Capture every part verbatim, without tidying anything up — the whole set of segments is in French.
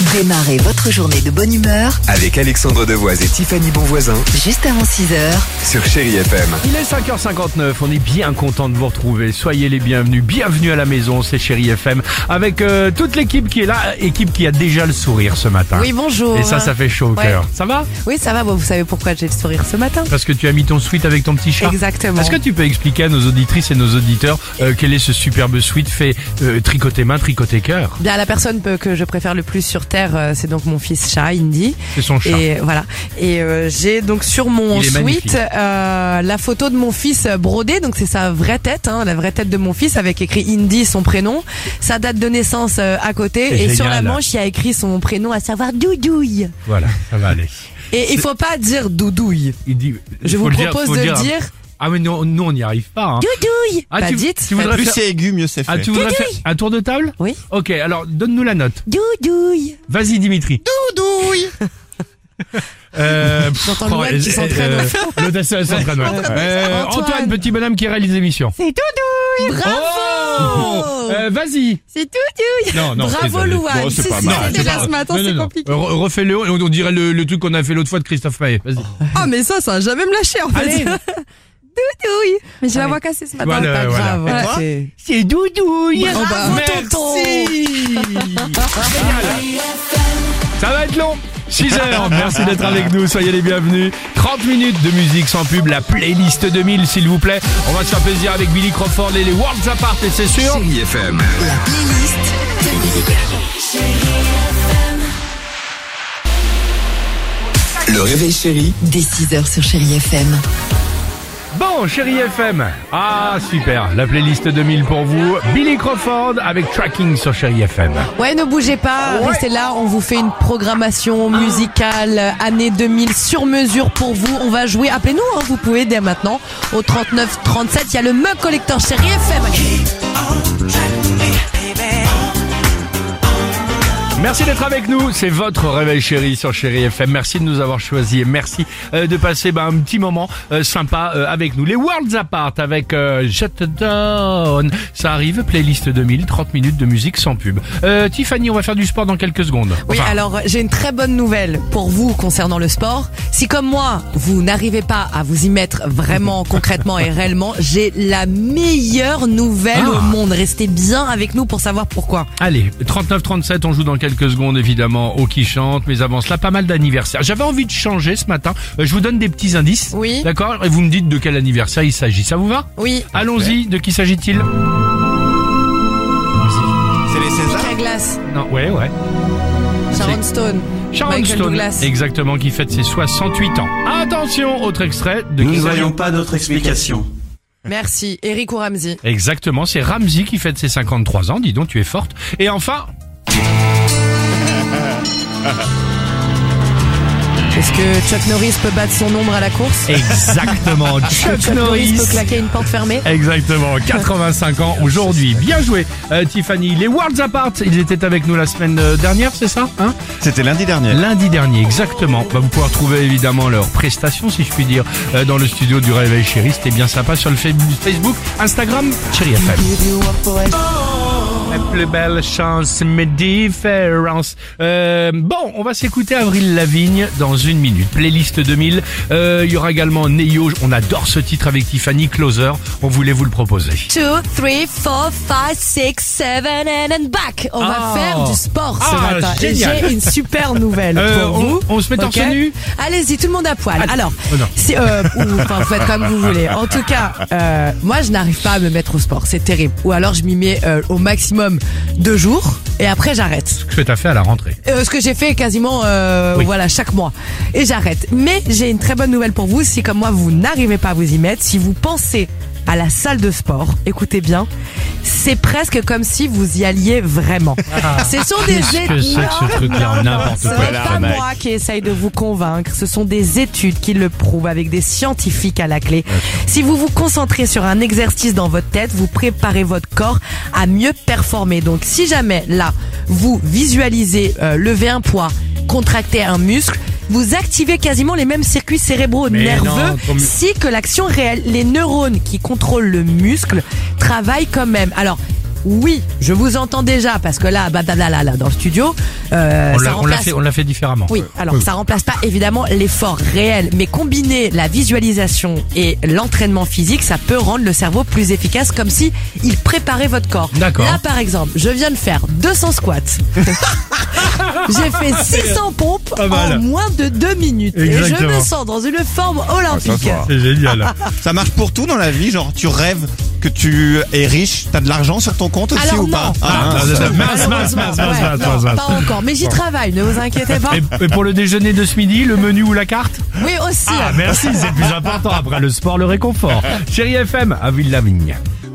Démarrez votre journée de bonne humeur avec Alexandre Devoise et Tiffany Bonvoisin juste avant six heures sur Chérie F M. Il est cinq heures cinquante-neuf, on est bien content de vous retrouver. Soyez les bienvenus, bienvenue à la maison, c'est Chérie F M. Avec euh, toute l'équipe qui est là, équipe qui a déjà le sourire ce matin. Oui, bonjour. Et ça, ça fait chaud au Ouais. cœur. Ça va? Oui, ça va. Bon, vous savez pourquoi j'ai le sourire ce matin? Parce que tu as mis ton sweat avec ton petit chat. Exactement. Est-ce que tu peux expliquer à nos auditrices et nos auditeurs euh, quel est ce superbe sweat fait euh, tricoter main, tricoter cœur? Bien, la personne que que je préfère le plus sur Terre, euh, c'est donc mon fils chat, Indy. C'est son chat. Et voilà. Et euh, j'ai donc sur mon Il est magnifique. sweat euh, la photo de mon fils brodée. Donc c'est sa vraie tête, hein, la vraie tête de mon fils avec écrit Indy, son prénom, sa date de naissance euh, à côté. C'est Et sur la génial. manche, il y a écrit son prénom, à savoir Doudouille. Voilà, ça va aller. Et il faut pas dire Doudouille. Il dit, Je faut vous le dire, propose faut de le le dire Ah mais non, nous on n'y arrive pas. Hein. Doudouille. Ah, Bah tu- dites. tu voudrais faites- faire- Plus c'est aigu, mieux c'est fait. Ah, tu voudrais faire un tour de table? Oui. Ok, alors donne-nous la note. Doudouille. Vas-y Dimitri. Doudouille. Euh, J'entends le web qui euh, s'entraîne. euh, L'audacieux s'entraîne. ouais. Euh, Antoine. Antoine, petit bonhomme qui réalise l'émission. C'est Doudouille. Bravo. Oh Euh, Vas-y. C'est Doudouille. Non, non. Bravo désolé. Louane. Bon, c'est Si, pas si, mal. c'était c'est déjà pas- ce matin, non, c'est non, non. compliqué. Euh, re- Refais-le, on on dirait le, le truc qu'on a fait l'autre fois de Christophe Maé. Vas-y. Ah mais ça, ça va jamais me lâcher en fait. Allez. Doudouille. Mais j'ai la voix cassée ce matin. Voilà, c'est pas voilà. grave. Et ouais, toi c'est- C'est Doudouille. Bravo, tonton. Ça va être long. six heures, merci d'être avec nous, soyez les bienvenus. trente minutes de musique sans pub, la playlist deux mille s'il vous plaît. On va se faire plaisir avec Billy Crawford et les Worlds Apart et c'est sûr. Chérie F M. la playlist de Le réveil chéri dès six heures sur Chérie F M. Bon, Chérie F M. Ah, super, la playlist deux mille pour vous. Billy Crawford avec Tracking sur Chérie F M. Ouais, ne bougez pas, restez là, on vous fait une programmation musicale euh, année deux mille sur mesure pour vous. On va jouer, appelez-nous, hein, vous pouvez dès maintenant au trente-neuf trente-sept, il y a le Mug Collector Chérie F M. Merci d'être avec nous, c'est votre réveil chéri sur Chérie F M. Merci de nous avoir choisis et merci euh, de passer bah, un petit moment euh, sympa euh, avec nous. Les Worlds Apart avec euh, Shut Down. Ça arrive, playlist deux mille, trente minutes de musique sans pub. Euh, Tiffany, on va faire du sport dans quelques secondes. Oui, Enfin, alors j'ai une très bonne nouvelle pour vous concernant le sport. Si comme moi, vous n'arrivez pas à vous y mettre vraiment concrètement et réellement, j'ai la meilleure nouvelle Ah. au monde. Restez bien avec nous pour savoir pourquoi. Allez, trente-neuf trente-sept, on joue dans quelques secondes évidemment au qui chante, mais avant cela, pas mal d'anniversaires. J'avais envie de changer ce matin. Euh, je vous donne des petits indices. Oui. D'accord? Et vous me dites de quel anniversaire il s'agit. Ça vous va? Oui, Allons-y, de qui s'agit-il? C'est les Césars. Mickey Glass, Non, ouais, ouais. Sharon C'est- Stone, Sharon Michael Stone, Douglas. exactement, qui fête ses soixante-huit ans. Attention, autre extrait de Nous qui ne s'agit. voyons pas d'autre explication. Merci, Eric ou Ramsey. Exactement, c'est Ramsey qui fête ses cinquante-trois ans, dis donc, tu es forte. Et enfin, Est-ce que Chuck Norris peut battre son ombre à la course? exactement, Chuck, Chuck Norris Norris. peut claquer une porte fermée? Exactement, quatre-vingt-cinq ans aujourd'hui. Bien joué, euh, Tiffany. Les Worlds Apart, ils étaient avec nous la semaine euh, dernière, c'est ça, hein? C'était lundi dernier. Lundi dernier, exactement. Bah, vous pouvez retrouver évidemment leurs prestations, si je puis dire, euh, dans le studio du Réveil Chéri. C'était bien sympa sur le fa- Facebook, Instagram, Chéri F M. La plus belle chance, mes différences. Euh, bon, on va s'écouter Avril Lavigne dans une minute. Playlist deux mille. Euh, Il y aura également Neo. On adore ce titre avec Tiffany, Closer. On voulait vous le proposer. two, three, four, five, six, seven and then back. On Ah. va faire du sport ce Ah, matin. Et génial. j'ai une super nouvelle Euh, pour on- vous. on se met torse Ok. nu? Allez-y, tout le monde à poil. Ah, Alors, oh non. c'est, euh, ou, enfin, vous faites comme vous voulez. En tout cas, euh, moi, je n'arrive pas à me mettre au sport. C'est terrible. Ou alors, je m'y mets euh, au maximum deux jours et après, j'arrête. Ce que tu as fait à la rentrée. Euh, ce que j'ai fait quasiment euh, Oui. voilà chaque mois et j'arrête. Mais j'ai une très bonne nouvelle pour vous. Si comme moi vous n'arrivez pas à vous y mettre, si vous pensez à la salle de sport, écoutez bien, c'est presque comme si vous y alliez vraiment. Ce sont des Qu'est-ce que études. c'est que ce truc-là? N'importe Ce quoi. n'est pas moi qui essaye de vous convaincre. Ce sont des études qui le prouvent avec des scientifiques à la clé. Si vous vous concentrez sur un exercice dans votre tête, vous préparez votre corps à mieux performer. Donc si jamais là, vous visualisez euh, lever un poids, contracter un muscle, vous activez quasiment les mêmes circuits cérébraux Mais nerveux non, comme- si que l'action réelle. Les neurones qui contrôlent le muscle travaillent quand même. Alors, oui, je vous entends déjà parce que là, bah, là, là, là, là dans le studio, euh, On ça l'a, on l'a remplace. fait, on l'a fait différemment. Oui, alors ça remplace pas évidemment l'effort réel, mais combiner la visualisation et l'entraînement physique, ça peut rendre le cerveau plus efficace, comme si il préparait votre corps. D'accord. Là, par exemple, je viens de faire deux cents squats. J'ai fait six cents pompes Pas mal. en moins de deux minutes. Et je Exactement. me sens dans une forme olympique. C'est génial. Ça marche pour tout dans la vie, genre tu rêves que tu es riche, t'as de l'argent sur ton compte aussi Alors ou non. pas Ah, mince. mince, mince, mince, Malheureusement, mince, ouais, mince, mince, non, mince. pas encore, mais j'y travaille, ne vous inquiétez pas. Et, et pour le déjeuner de ce midi, le menu ou la carte? Oui, aussi. Ah, merci, c'est le plus important. Après le sport, le réconfort. Chérie F M, à Ville-la-Vigne.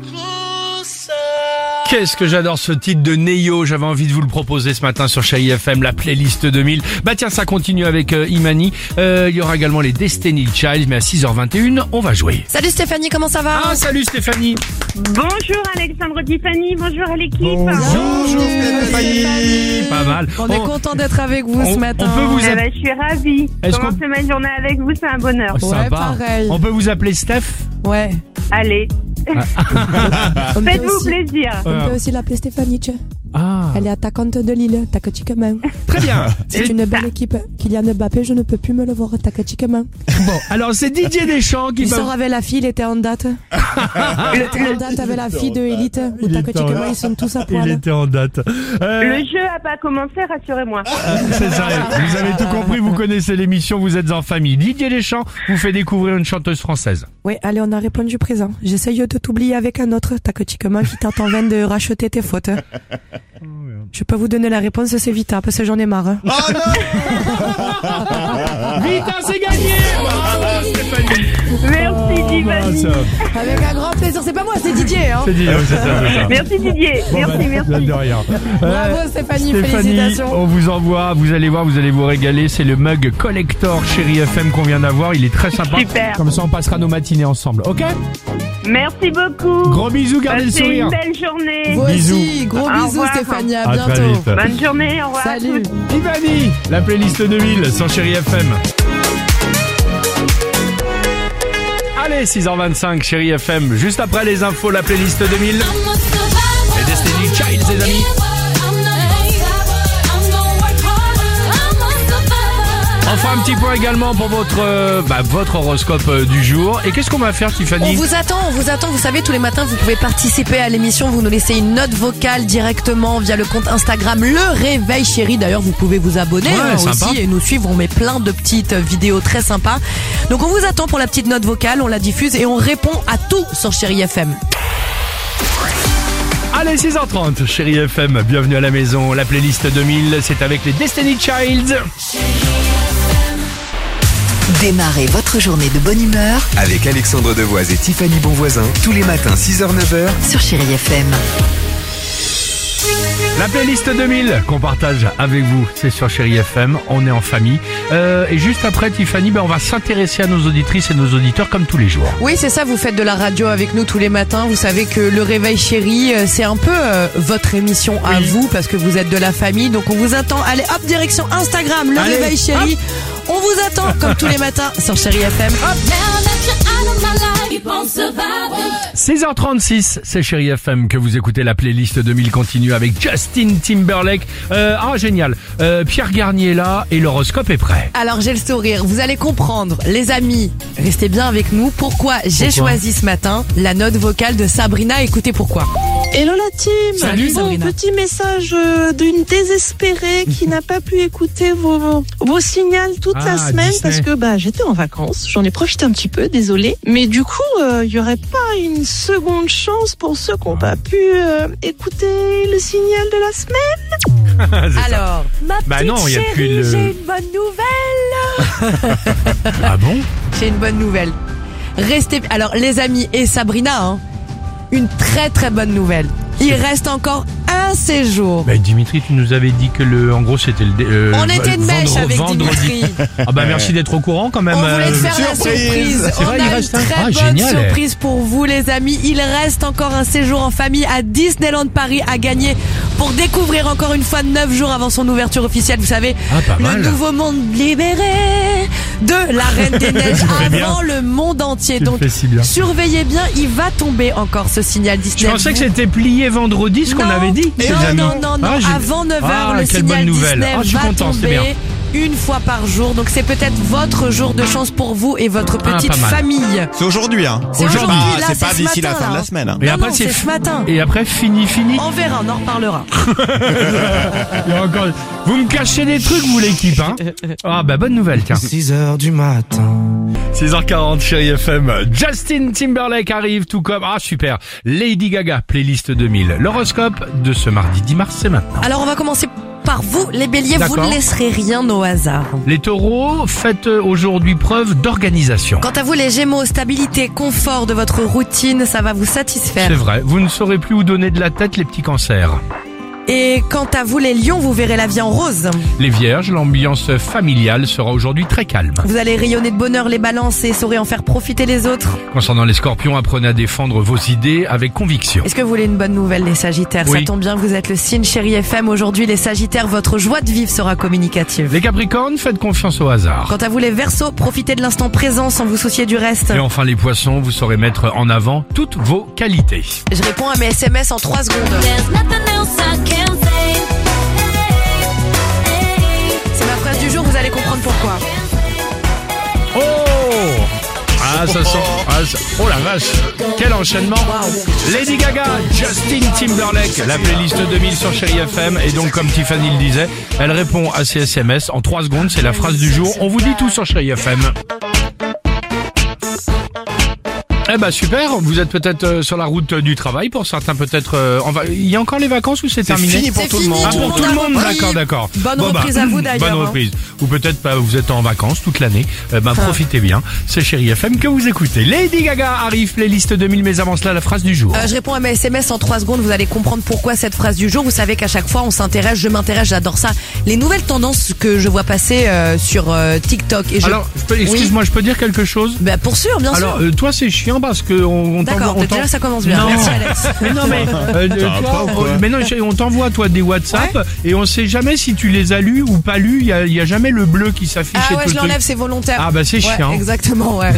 Qu'est-ce que j'adore ce titre de Neyo. J'avais envie de vous le proposer ce matin sur Chérie F M, la playlist deux mille. Bah tiens, ça continue avec euh, Imani. Euh, Il y aura également les Destiny Child, mais à six heures vingt et une, on va jouer. Salut Stéphanie, comment ça va? Ah, salut Stéphanie. Bonjour Alexandre Tiffany, bonjour à l'équipe. Bonjour Stéphanie. Pas mal. On est On- content d'être avec vous on- ce matin. on peut vous Eh app- ben, je suis ravie. Est-ce Commencer qu'on- ma journée avec vous, c'est un bonheur. Oh, Ouais, sympa. pareil. On peut vous appeler Steph? Ouais. Allez, On peut faites-vous aussi- plaisir. On peut aussi l'appeler Stéphanie Tche. Ah, Elle est attaquante de Lille, Takachikaman. très bien. C'est une belle équipe. Kylian Mbappé, je ne peux plus me le voir, Takachikaman. Bon, alors c'est Didier Deschamps qui Il va... sort avec la fille, il était en date. Il était en date avec la fille de Elite, où Il était en- Takachikaman, ils sont tous à Il poil. était en date. Euh, Le jeu a pas commencé, rassurez-moi. C'est ça, vous avez tout compris, vous connaissez l'émission, vous êtes en famille. Didier Deschamps vous fait découvrir une chanteuse française. Oui, allez, on a répondu présent. J'essaye de t'oublier avec un autre, Takachikaman, qui tente en vain de racheter tes fautes. Je peux vous donner la réponse, c'est Vita, parce que j'en ai marre. hein. Vite, hein, c'est gagné. Bravo, Stéphanie. Merci Tiffany. Ça, Avec un grand plaisir. C'est pas moi, c'est Didier. Hein. c'est dit, ouais, c'est ça, c'est ça. Merci Didier. Bon, merci, bah, merci. de rien. Bravo Euh, Stéphanie, Stéphanie, félicitations. on vous envoie, vous allez voir, vous allez vous régaler. C'est le mug collector Chérie F M qu'on vient d'avoir. Il est très sympa. Super. Comme ça, on passera nos matinées ensemble. Ok? Merci beaucoup. Gros bisous, gardez le Passez sourire. une belle journée. Vous Bisous. aussi, gros Au bisous revoir. Stéphanie, à À très bientôt. vite. Bonne journée, au revoir. à Salut. tous. Ivani, la playlist deux mille sur Chérie F M. Allez, six heures vingt-cinq, Chérie F M. Juste après les infos, la playlist deux mille. Les Destiny Child, les amis. On fera un petit point également pour votre euh, bah, votre horoscope euh, du jour. Et qu'est-ce qu'on va faire, On Tiffany? vous attend, on vous attend. Vous savez, tous les matins, vous pouvez participer à l'émission. Vous nous laissez une note vocale directement via le compte Instagram Le Réveil Chéri. D'ailleurs, vous pouvez vous abonner Ouais, hein, sympa. aussi et nous suivre. On met plein de petites vidéos très sympas. Donc, on vous attend pour la petite note vocale. On la diffuse et on répond à tout sur Chéri F M. Allez, six heures trente, Chérie F M. Bienvenue à la maison. La playlist deux mille, c'est avec les Destiny Child. Démarrez votre journée de bonne humeur Avec Alexandre Devoise et Tiffany Bonvoisin, tous les matins six heures neuf heures. sur Chérie F M. La playlist deux mille qu'on partage avec vous, c'est sur Chérie F M, on est en famille. Euh, et juste après, Tiffany, ben, on va s'intéresser à nos auditrices et nos auditeurs comme tous les jours. Oui, c'est ça, vous faites de la radio avec nous tous les matins. Vous savez que Le Réveil Chéri, euh, c'est un peu euh, votre émission à Oui. vous parce que vous êtes de la famille. Donc on vous attend. Allez, hop, direction Instagram, Le Allez, Réveil Chéri. On vous attend comme tous les matins sur Chéri F M. six heures trente-six, c'est Chérie F M que vous écoutez. La playlist deux mille continue avec Justin Timberlake. Euh, ah, génial. Euh, Pierre Garnier est là et l'horoscope est prêt. Alors j'ai le sourire, vous allez comprendre. Les amis, restez bien avec nous. Pourquoi j'ai Pourquoi choisi ce matin la note vocale de Sabrina. Écoutez pourquoi. Hello la team. Salut, Bon, Sabrina. petit message euh, d'une désespérée qui n'a pas pu écouter vos, vos signaux toute Ah, la semaine Disney. parce que bah j'étais en vacances, j'en ai profité un petit peu, désolée. Mais du coup, il euh, y aurait pas une seconde chance pour ceux qui n'ont pas pu euh, écouter le signal de la semaine. C'est ça. Alors, ma Bah petite non, il y a chérie, plus le- j'ai une bonne nouvelle. Ah bon? J'ai une bonne nouvelle. Restez. Alors, les amis et Sabrina, hein, une très très bonne nouvelle. Il reste encore un séjour. Bah, Dimitri, tu nous avais dit que le, en gros, c'était le. dé- euh, On était de mèche vendre- avec vendredi. Dimitri. Ah bah merci d'être au courant quand même. On voulait te euh, faire la surprise. C'est vrai, On il a reste une un- très Ah, bonne génial. surprise pour vous, les amis. Il reste encore un séjour en famille à Disneyland Paris à gagner pour découvrir encore une fois neuf jours avant son ouverture officielle, vous savez, Ah, pas le mal. nouveau monde libéré de la Reine des Neiges fais bien. avant le monde entier. Tu le Donc fais si bien. surveillez bien, il va tomber encore ce signal Disney. Je pensais que c'était plié vendredi, ce qu'on Non. avait dit. Non, les amis. non, non, non. Ah, j'ai- Avant neuf heures, Ah, le quelle signal bonne nouvelle. Disney Ah, je suis va content, c'est tomber bien. une fois par jour. Donc c'est peut-être votre jour de chance pour vous et votre Ah, petite pas mal. famille. C'est aujourd'hui, hein. C'est Aujourd'hui. aujourd'hui, Ah, là, c'est pas ce d'ici la matin, fin de là. la semaine. hein. Et Non, après, non, c'est c'est f- ce matin. Et après, fini, fini. On verra, on en reparlera. Il y a encore- Vous me cachez des trucs, vous, l'équipe, hein. Ah, bah, bonne nouvelle, tiens. six heures du matin. six heures quarante, chérie F M. Justin Timberlake arrive, tout comme, ah, super. Lady Gaga, playlist deux mille. L'horoscope de ce mardi dix mars, c'est maintenant. Alors on va commencer par vous, les béliers, vous D'accord. ne laisserez rien au hasard. Les taureaux, faites aujourd'hui preuve d'organisation. Quant à vous, les gémeaux, stabilité, confort de votre routine, ça va vous satisfaire. C'est vrai, vous ne saurez plus où donner de la tête, les petits cancers. Et quant à vous, les lions, vous verrez la vie en rose. Les vierges, l'ambiance familiale sera aujourd'hui très calme. Vous allez rayonner de bonheur, les balances, et saurez en faire profiter les autres. Concernant les scorpions, apprenez à défendre vos idées avec conviction. Est-ce que vous voulez une bonne nouvelle, les sagittaires? Oui. Ça tombe bien, vous êtes le signe chéri F M. Aujourd'hui, les sagittaires, votre joie de vivre sera communicative. Les capricornes, faites confiance au hasard. Quant à vous, les verseaux, profitez de l'instant présent sans vous soucier du reste. Et enfin les poissons, vous saurez mettre en avant toutes vos qualités. Je réponds à mes S M S en trois secondes. C'est ma phrase du jour, vous allez comprendre pourquoi. Oh Ah ça sent... Ah, ça- Oh la vache Quel enchaînement. Lady Gaga, Justin Timberlake, la playlist deux mille sur Chérie F M. Et donc comme Tiffany le disait, elle répond à ses S M S en trois secondes, c'est la phrase du jour. On vous dit tout sur Chérie F M. Eh ben super, vous êtes peut-être euh, sur la route euh, du travail, pour certains peut-être... euh, en va- Il y a encore les vacances ou c'est C'est terminé? fini pour C'est tout le fini, monde. Ah, pour tout le a monde, repris. d'accord, d'accord. Bonne Bon, bah, reprise à vous d'ailleurs. Bonne hein. reprise. Ou peut-être bah, vous êtes en vacances toute l'année. Euh, bah, profitez bien. C'est Chérie F M que vous écoutez. Lady Gaga arrive, playlist deux mille, mais avant cela, la phrase du jour. Euh, je réponds à mes S M S en trois secondes, vous allez comprendre pourquoi cette phrase du jour. Vous savez qu'à chaque fois on s'intéresse, je m'intéresse, j'adore ça. Les nouvelles tendances que je vois passer euh, sur euh, TikTok. Et je... Alors, je peux- excuse-moi, je peux dire quelque chose? Bah pour sûr, bien Alors, sûr. euh, toi, c'est chiant parce que on, on D'accord, t'envoie... on déjà t'en- ça commence bien. Non. Merci Alex. Mais non, mais... euh, Ça va toi, pas ou quoi on- mais non, on t'envoie, toi, des WhatsApp et on sait jamais si tu les as lus ou pas lus. Il y a, il y a jamais le bleu qui s'affiche Ah et ouais, tout je le truc. l'enlève, c'est volontaire. Ah bah c'est Ouais, chiant. exactement, ouais.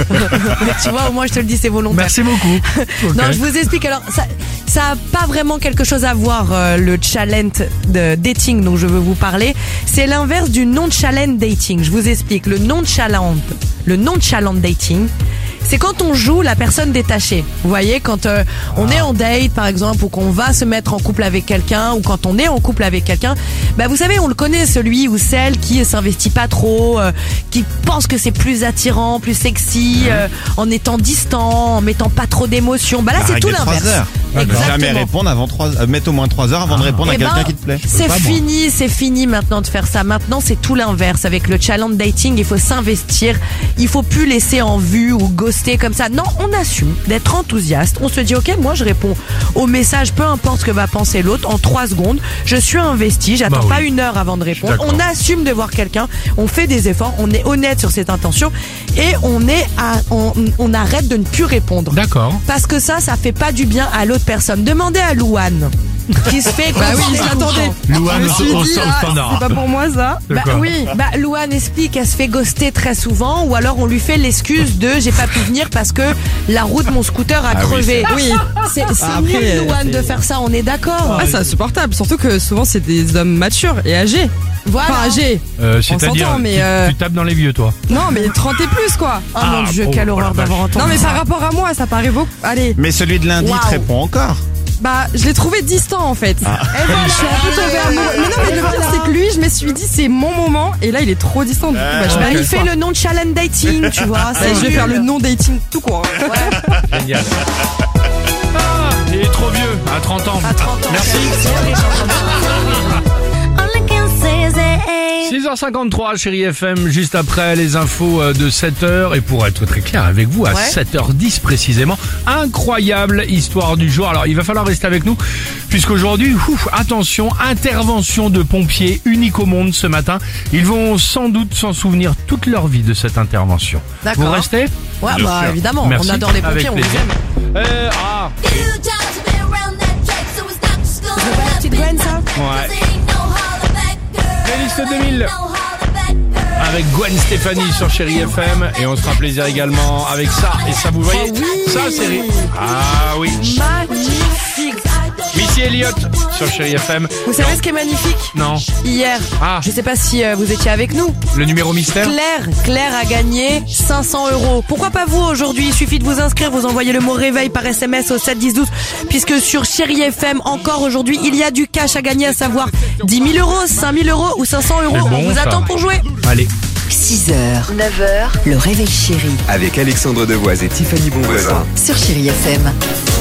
Tu vois, au moins je te le dis, c'est volontaire. Merci beaucoup. Ok. Non, je vous explique. Alors, ça, ça a pas vraiment quelque chose à voir euh, le challenge de dating dont je veux vous parler. C'est l'inverse du nonchalant dating. Je vous explique. Le nonchalant, le nonchalant dating, c'est quand on joue la personne détachée. Vous voyez, quand euh, on est en date, par exemple, ou qu'on va se mettre en couple avec quelqu'un, ou quand on est en couple avec quelqu'un, bah vous savez, on le connaît, celui ou celle qui s'investit pas trop, euh, qui pense que c'est plus attirant, plus sexy, euh, en étant distant, en mettant pas trop d'émotion. Bah là, La c'est règle tout des trois l'inverse. heures. Jamais répondre avant trois, euh, mettre au moins trois heures avant de répondre à Eh quelqu'un ben, qui te plaît. C'est pas, moi. fini, c'est fini maintenant de faire ça. Maintenant, c'est tout l'inverse. Avec le challenge dating, il faut s'investir. Il faut plus laisser en vue ou ghoster comme ça. Non, on assume d'être enthousiaste. On se dit, ok, moi je réponds au message, peu importe ce que va penser l'autre, en trois secondes. Je suis investi, j'attends Bah oui. pas une heure avant de répondre. d'accord. On assume de voir quelqu'un. On fait des efforts. On est honnête sur cette intention et on est à, on, on arrête de ne plus répondre. D'accord. Parce que ça, ça fait pas du bien à l'autre personne. Demandez à Louane, qui se fait... Bah oui, ghoster je tout le l'attendais. temps. Louane Je me suis au, au- dit, au ah, standard. c'est pas pour moi ça. De Bah quoi oui, bah Louane explique qu'elle se fait ghoster très souvent, ou alors on lui fait l'excuse de j'ai pas pu venir parce que la roue de mon scooter a Ah oui, crevé. c'est- Oui, c'est c'est Après, nul Louane c'est- de faire ça, on est d'accord. Ah, c'est insupportable. Surtout que souvent c'est des hommes matures et âgés. Voilà. Enfin âgés. Euh, C'est-à-dire, s'entend, mais, tu, euh, tu tapes dans les vieux, toi. Non, mais trente et plus quoi. Oh mon Ah, dieu, oh, quelle oh la horreur vache. d'avoir entendu Non, mais ça. par rapport à moi, ça paraît beaucoup. Allez, Mais celui de lundi Waouh. te répond encore. bah, je l'ai trouvé distant en fait. Eh ben, Je suis un peu tombée amoureuse. Mais non, mais le pire, c'est que lui, je me suis dit, c'est mon moment. Et là, il est trop distant. Du coup, bah, je Bah, vais il aller fait le non-challenge dating, tu vois. Je vais nul. faire le non-dating tout court. Génial. Ah, il est trop vieux, à trente ans. À trente ans. Merci. C'est les gens. six heures cinquante-trois, Chérie F M, juste après les infos euh, de sept heures. Et pour être très clair avec vous, à Ouais. sept heures dix précisément, incroyable histoire du jour. Alors, il va falloir rester avec nous, puisqu'aujourd'hui, ouf, attention, intervention de pompiers unique au monde ce matin. Ils vont sans doute s'en souvenir toute leur vie de cette intervention. D'accord. Vous restez? Ouais, Bien bah sûr. évidemment, Merci. on adore les pompiers, Avec on les plaisir. aime. Euh, ah, Je veux pas la petite Gwen, ça? Ouais. Playlist deux mille. Avec Gwen Stefani sur Chérie F M. Et on se fera plaisir également avec ça. Et ça, vous voyez, Oh oui. ça, c'est... ri- Ah oui. Magnifique. Missy Elliott sur Chérie F M. Vous savez ce qui est magnifique? Non. Hier, Ah. je sais pas si euh, vous étiez avec nous. Le numéro mystère. Claire, Claire a gagné cinq cents euros. Pourquoi pas vous aujourd'hui? Il suffit de vous inscrire, vous envoyez le mot réveil par S M S au sept dix douze, puisque sur Chérie F M, encore aujourd'hui, il y a du cash à gagner, à savoir dix mille euros, cinq mille euros ou cinq cents euros. C'est bon, On vous ça. attend pour jouer. Allez. six heures, neuf heures, le réveil chéri Avec Alexandre Devoise et Tiffany Bonvoisin. sur Chérie F M.